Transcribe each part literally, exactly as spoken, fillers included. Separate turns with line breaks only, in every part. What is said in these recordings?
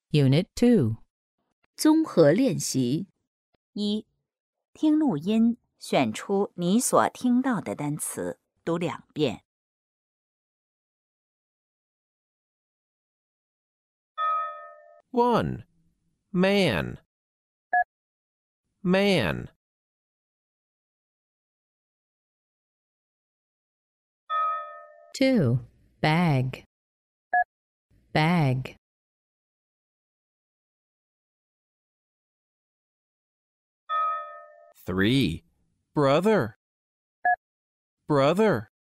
Unit two.
综合练习。一、听录音，选出你所听到的单词，读两遍。
One, man, man.
Two, bag, bag.
Three, brother, brother.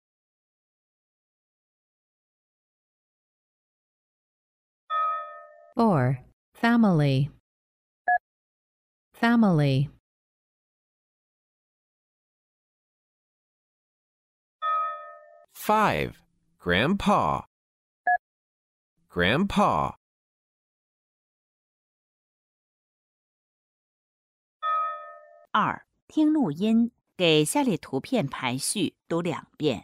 Four, family, family.
Five, grandpa, grandpa.
二、听录音，给下列图片排序，读两遍。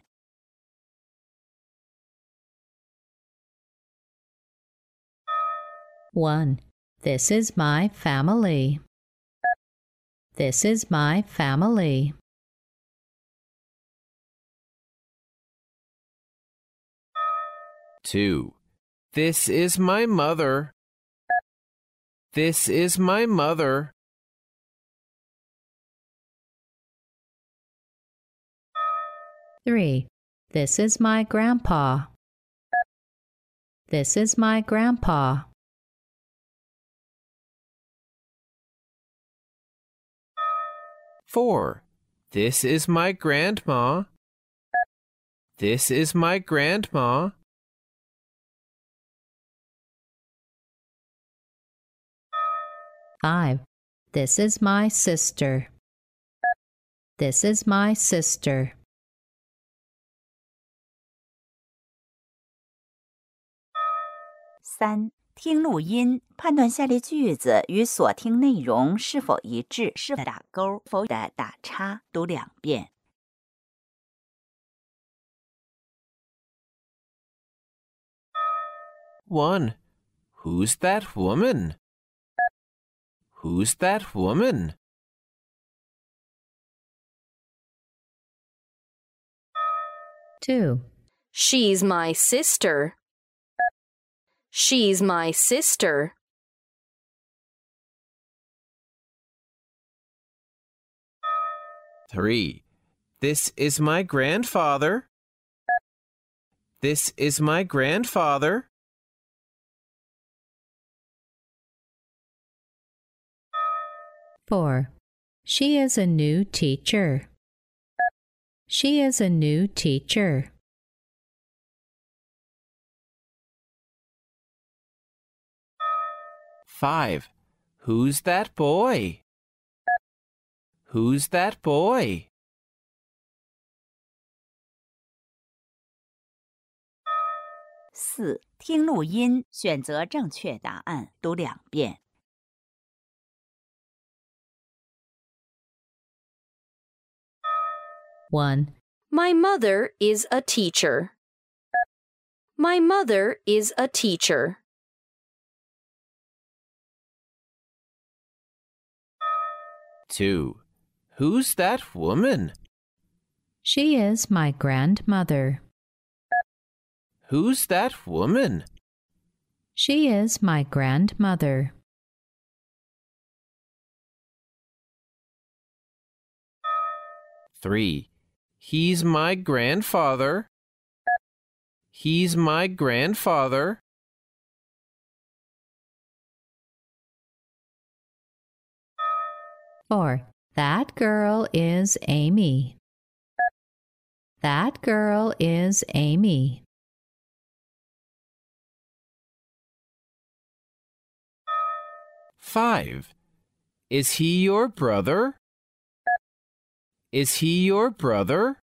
One, this is my family. This is my family.
Two, this is my mother. This is my mother.
Three, this is my grandpa. This is my grandpa.
Four, this is my grandma. This is my grandma.
Five, this is my sister. This is my sister.
三、听录音，判断下列句子与所听内容是否一致，是否打勾，否的打叉，读两遍。
One, who's that woman? Who's that woman?
Two,
She's my sister. She's my sister.
Three, this is my grandfather. This is my grandfather.
Four, she is a new teacher. She is a new teacher.
Five, who's that boy? Who's that boy?
四、听录音，选择正确答案，读两遍。
One,
My mother is a teacher. My mother is a teacher.
Two, who's that woman?
she is my grandmother.
Who's that woman?
She is my grandmother.
Three, he's my grandfather. He's my grandfather.
Four, that girl is Amy. That girl is Amy.
Five, is he your brother? Is he your brother?